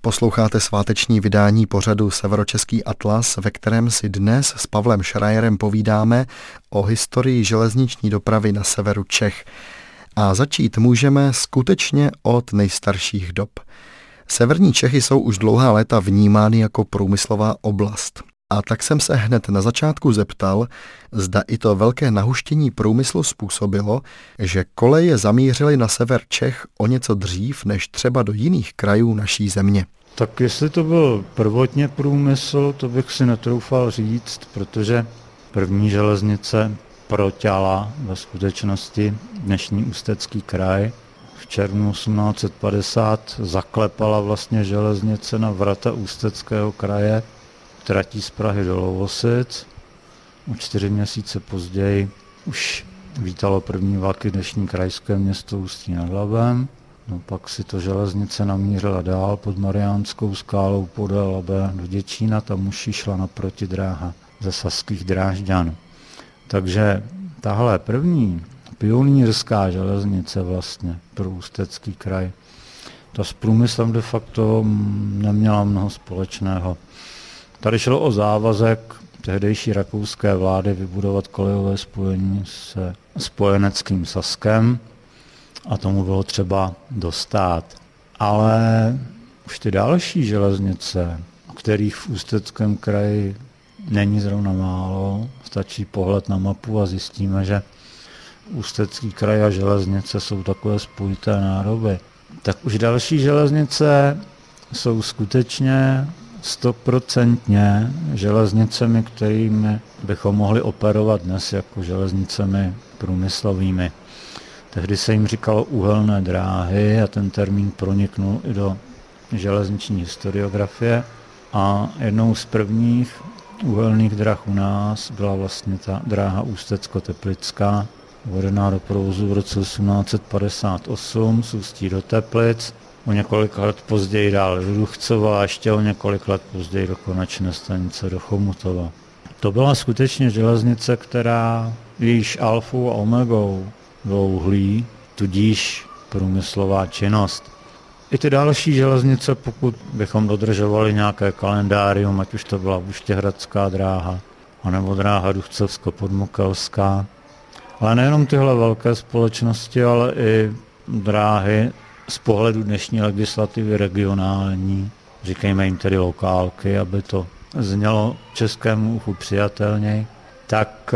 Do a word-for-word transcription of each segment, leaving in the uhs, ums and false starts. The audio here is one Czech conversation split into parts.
Posloucháte sváteční vydání pořadu Severočeský atlas, ve kterém si dnes s Pavlem Schreierem povídáme o historii železniční dopravy na severu Čech. A začít můžeme skutečně od nejstarších dob. Severní Čechy jsou už dlouhá léta vnímány jako průmyslová oblast. A tak jsem se hned na začátku zeptal, zda i to velké nahuštění průmyslu způsobilo, že koleje zamířily na sever Čech o něco dřív než třeba do jiných krajů naší země. Tak jestli to byl prvotně průmysl, to bych si netroufal říct, protože první železnice proťala ve skutečnosti dnešní Ústecký kraj. V červnu osmnáct set padesát zaklepala vlastně železnice na vrata Ústeckého kraje, tratí z Prahy do Lovosic. O čtyři měsíce později už vítalo první vlaky dnešní krajské město Ústí nad Labem. No pak si to železnice namířila dál pod Mariánskou skálou podél Labe do Děčína, tam už šla naproti dráha ze Saských Drážďan. Takže tahle první pionýrská železnice vlastně pro Ústecký kraj, ta s průmyslem de facto neměla mnoho společného. Tady šlo o závazek tehdejší rakouské vlády vybudovat kolejové spojení se spojeneckým Saskem a tomu bylo třeba dostát. Ale už ty další železnice, kterých v Ústeckém kraji není zrovna málo, stačí pohled na mapu a zjistíme, že Ústecký kraj a železnice jsou takové spojité nádoby. Tak už další železnice jsou skutečně stoprocentně železnicemi, kterými bychom mohli operovat dnes jako železnicemi průmyslovými. Tehdy se jim říkalo uhelné dráhy a ten termín proniknul i do železniční historiografie. A jednou z prvních uhelných drah u nás byla vlastně ta dráha Ústecko-Teplická, uvedená do provozu v roce osmnáct set padesát osm z Ústí do Teplic. O několik let později dál do Duchcova a ještě o několik let později do konečné stanice do Chomutova. To byla skutečně železnice, která jejíž alfou a omegou bylo uhlí, tudíž průmyslová činnost. I ty další železnice, pokud bychom dodržovali nějaké kalendárium, ať už to byla Buštěhradská dráha, anebo dráha Duchcovsko-Podmokelská, ale nejenom tyhle velké společnosti, ale i dráhy z pohledu dnešní legislativy regionální, říkejme jim tedy lokálky, aby to znělo českému uchu přijatelněji, tak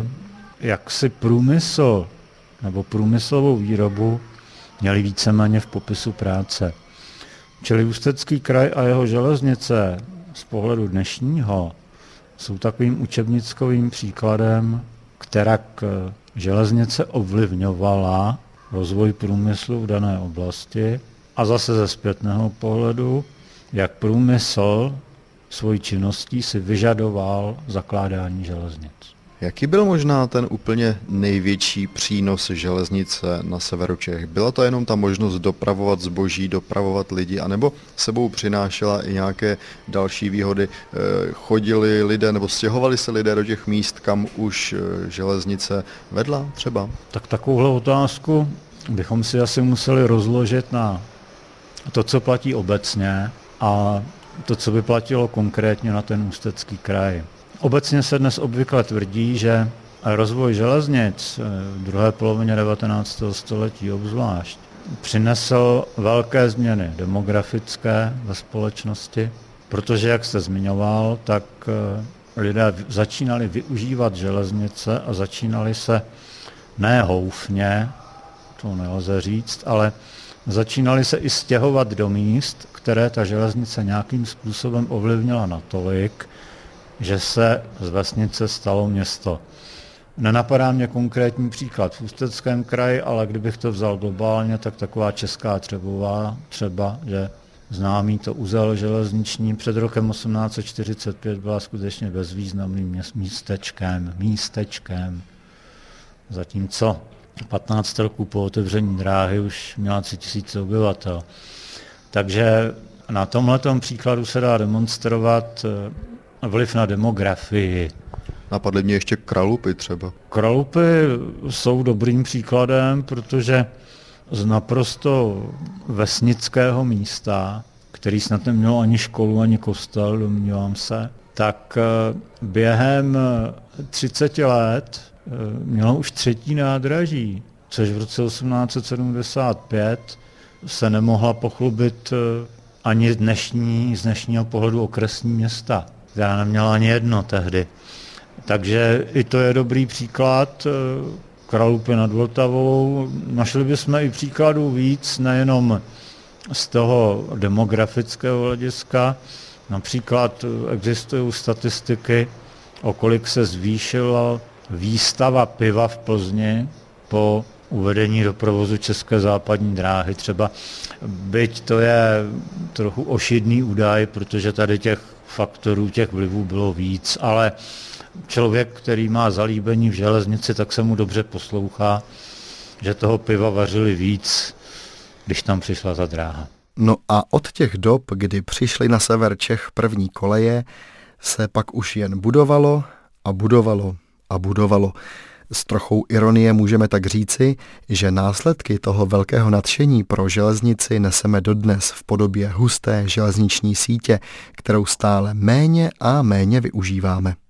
jak si průmysl nebo průmyslovou výrobu měli víceméně v popisu práce. Čili Ústecký kraj a jeho železnice z pohledu dnešního jsou takovým učebnickovým příkladem, kterak železnice ovlivňovala rozvoj průmyslu v dané oblasti a zase ze zpětného pohledu, jak průmysl svojí činností si vyžadoval zakládání železnic. Jaký byl možná ten úplně největší přínos železnice na severu Čech? Byla to jenom ta možnost dopravovat zboží, dopravovat lidi, anebo sebou přinášela i nějaké další výhody? Chodili lidé nebo stěhovali se lidé do těch míst, kam už železnice vedla třeba? Tak takovouhle otázku bychom si asi museli rozložit na to, co platí obecně a to, co by platilo konkrétně na ten Ústecký kraj. Obecně se dnes obvykle tvrdí, že rozvoj železnic v druhé polovině devatenáctého století obzvlášť přinesl velké změny demografické ve společnosti, protože, jak jste zmiňoval, tak lidé začínali využívat železnice a začínali se ne houfně, to nelze říct, ale začínali se i stěhovat do míst, které ta železnice nějakým způsobem ovlivnila natolik, že se z vesnice stalo město. Nenapadá mě konkrétní příklad v Ústeckém kraji, ale kdybych to vzal globálně, tak taková Česká Třebová třeba, že známý to uzel železniční před rokem osmnáct set čtyřicet pět byla skutečně bezvýznamným místečkem, místečkem. Zatímco patnáct roků po otevření dráhy už měla tři tisíce obyvatel. Takže na tomhletom příkladu se dá demonstrovat vliv na demografii. Napadly mě ještě Kralupy třeba. Kralupy jsou dobrým příkladem, protože z naprosto vesnického místa, který snad nemělo ani školu, ani kostel, domnívám se, tak během třiceti let mělo už třetí nádraží, což v roce osmnáct set sedmdesát pět se nemohla pochlubit ani dnešní, z dnešního pohledu okresní města, která neměla ani jedno tehdy. Takže i to je dobrý příklad. Kralupy nad Vltavou. Našli bychom i příkladů víc, nejenom z toho demografického hlediska. Například existují statistiky, o kolik se zvýšila výstava piva v Plzni po uvedení do provozu České západní dráhy. Třeba, byť to je trochu ošidný údaj, protože tady těch faktorů, těch vlivů bylo víc, ale člověk, který má zalíbení v železnici, tak se mu dobře poslouchá, že toho piva vařili víc, když tam přišla ta dráha. No a od těch dob, kdy přišly na sever Čech první koleje, se pak už jen budovalo a budovalo a budovalo. S trochou ironie můžeme tak říci, že následky toho velkého nadšení pro železnici neseme dodnes v podobě husté železniční sítě, kterou stále méně a méně využíváme.